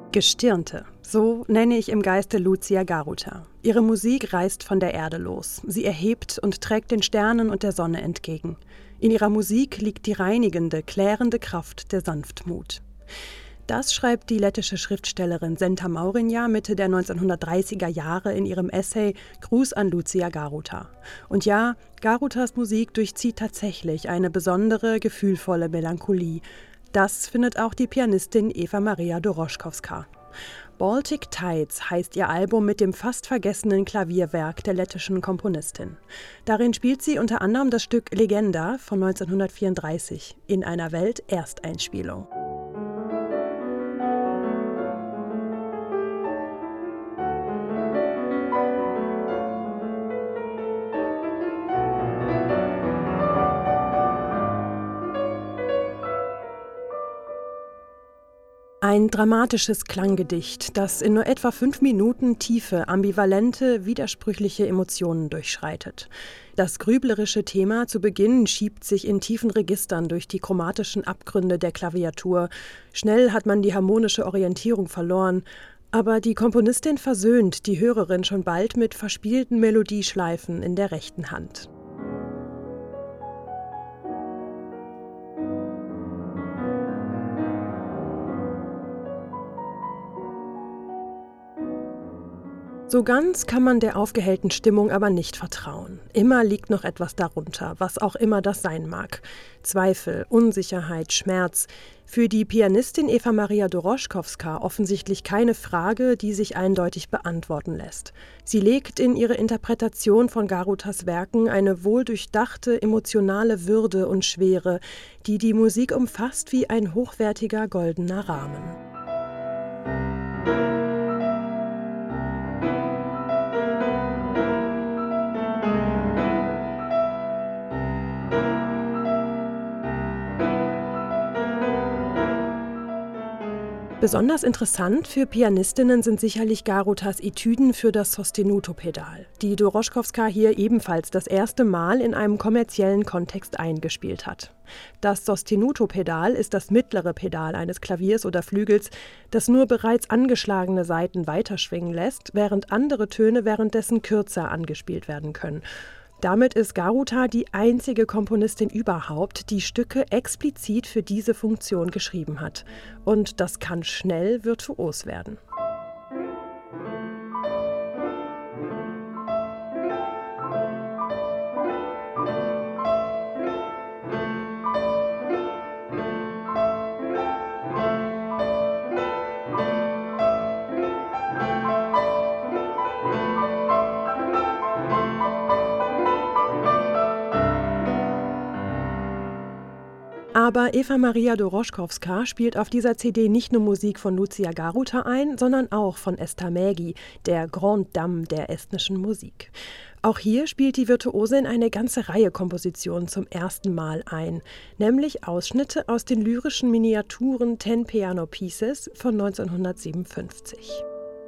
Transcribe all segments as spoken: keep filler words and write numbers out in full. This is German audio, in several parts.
Gestirnte, so nenne ich im Geiste Lucia Garuta. Ihre Musik reißt von der Erde los. Sie erhebt und trägt den Sternen und der Sonne entgegen. In ihrer Musik liegt die reinigende, klärende Kraft der Sanftmut. Das schreibt die lettische Schriftstellerin Senta Maurinja Mitte der neunzehnhundertdreißiger Jahre in ihrem Essay Gruß an Lucia Garuta. Und ja, Garutas Musik durchzieht tatsächlich eine besondere, gefühlvolle Melancholie. Das findet auch die Pianistin Eva Maria Doroschkowska. Baltic Tides heißt ihr Album mit dem fast vergessenen Klavierwerk der lettischen Komponistin. Darin spielt sie unter anderem das Stück Legenda von neunzehnhundertvierunddreißig in einer Welt-Ersteinspielung. Ein dramatisches Klanggedicht, das in nur etwa fünf Minuten tiefe, ambivalente, widersprüchliche Emotionen durchschreitet. Das grüblerische Thema zu Beginn schiebt sich in tiefen Registern durch die chromatischen Abgründe der Klaviatur. Schnell hat man die harmonische Orientierung verloren. Aber die Komponistin versöhnt die Hörerin schon bald mit verspielten Melodieschleifen in der rechten Hand. So ganz kann man der aufgehellten Stimmung aber nicht vertrauen. Immer liegt noch etwas darunter, was auch immer das sein mag. Zweifel, Unsicherheit, Schmerz. Für die Pianistin Eva Maria Doroschkowska offensichtlich keine Frage, die sich eindeutig beantworten lässt. Sie legt in ihre Interpretation von Garutas Werken eine wohldurchdachte, emotionale Würde und Schwere, die die Musik umfasst wie ein hochwertiger goldener Rahmen. Besonders interessant für Pianistinnen sind sicherlich Garutas Etüden für das Sostenuto-Pedal, die Doroschkowska hier ebenfalls das erste Mal in einem kommerziellen Kontext eingespielt hat. Das Sostenuto-Pedal ist das mittlere Pedal eines Klaviers oder Flügels, das nur bereits angeschlagene Saiten weiterschwingen lässt, während andere Töne währenddessen kürzer angespielt werden können. Damit ist Garuta die einzige Komponistin überhaupt, die Stücke explizit für diese Funktion geschrieben hat. Und das kann schnell virtuos werden. Aber Eva Maria Doroschkowska spielt auf dieser C D nicht nur Musik von Lucia Garuta ein, sondern auch von Esta Mägi, der Grande Dame der estnischen Musik. Auch hier spielt die Virtuosin eine ganze Reihe Kompositionen zum ersten Mal ein, nämlich Ausschnitte aus den lyrischen Miniaturen Ten Piano Pieces von neunzehnhundertsiebenundfünfzig.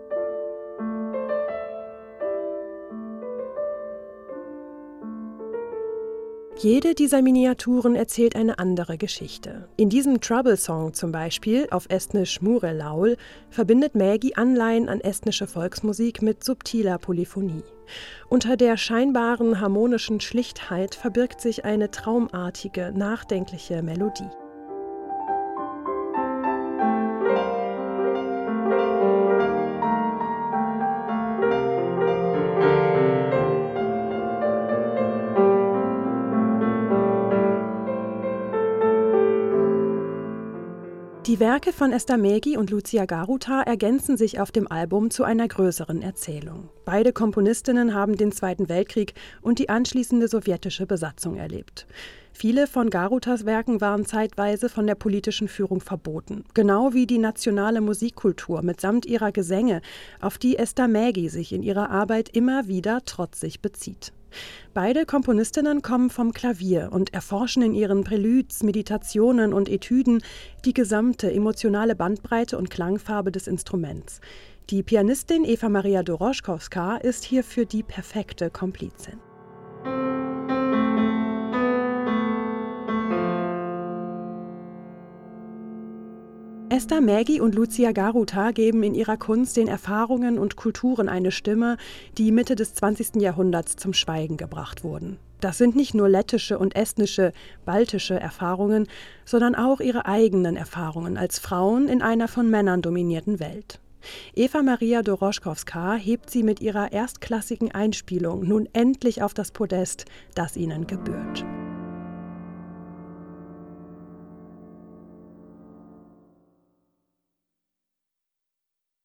Jede dieser Miniaturen erzählt eine andere Geschichte. In diesem Trouble-Song zum Beispiel, auf estnisch Mure Laul, verbindet Mägi Anleihen an estnische Volksmusik mit subtiler Polyphonie. Unter der scheinbaren harmonischen Schlichtheit verbirgt sich eine traumartige, nachdenkliche Melodie. Die Werke von Esta Mägi und Lucia Garuta ergänzen sich auf dem Album zu einer größeren Erzählung. Beide Komponistinnen haben den Zweiten Weltkrieg und die anschließende sowjetische Besatzung erlebt. Viele von Garutas Werken waren zeitweise von der politischen Führung verboten, genau wie die nationale Musikkultur mitsamt ihrer Gesänge, auf die Esta Mägi sich in ihrer Arbeit immer wieder trotzig bezieht. Beide Komponistinnen kommen vom Klavier und erforschen in ihren Präludes, Meditationen und Etüden die gesamte emotionale Bandbreite und Klangfarbe des Instruments. Die Pianistin Eva Maria Doroschkowska ist hierfür die perfekte Komplizin. Esther Mägi und Lucia Garuta geben in ihrer Kunst den Erfahrungen und Kulturen eine Stimme, die Mitte des zwanzigsten Jahrhunderts zum Schweigen gebracht wurden. Das sind nicht nur lettische und estnische, baltische Erfahrungen, sondern auch ihre eigenen Erfahrungen als Frauen in einer von Männern dominierten Welt. Eva Maria Doroschkowska hebt sie mit ihrer erstklassigen Einspielung nun endlich auf das Podest, das ihnen gebührt.